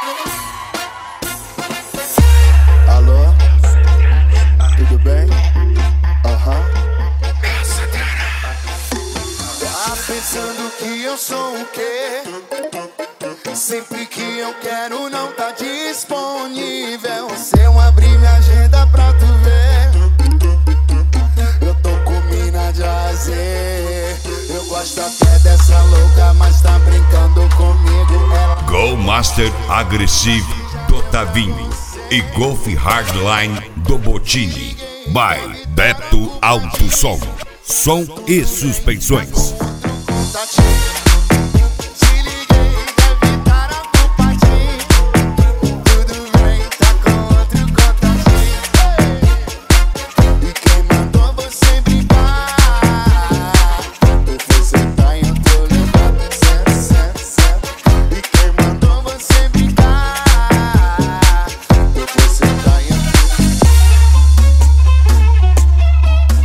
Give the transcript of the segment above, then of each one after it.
Alô? Tudo bem? Tá pensando que eu sou o quê? Sempre que eu quero não tá disponível. Se eu abrir minha agenda pra tu ver, eu tô com mina de azer. Eu gosto até dessa louca, mas tá brincando comigo. Go Master Agressivo do Tavinho e Golf Hardline do Botini. By Beto Alto Som. Som e suspensões.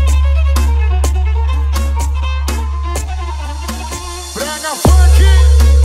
Funk!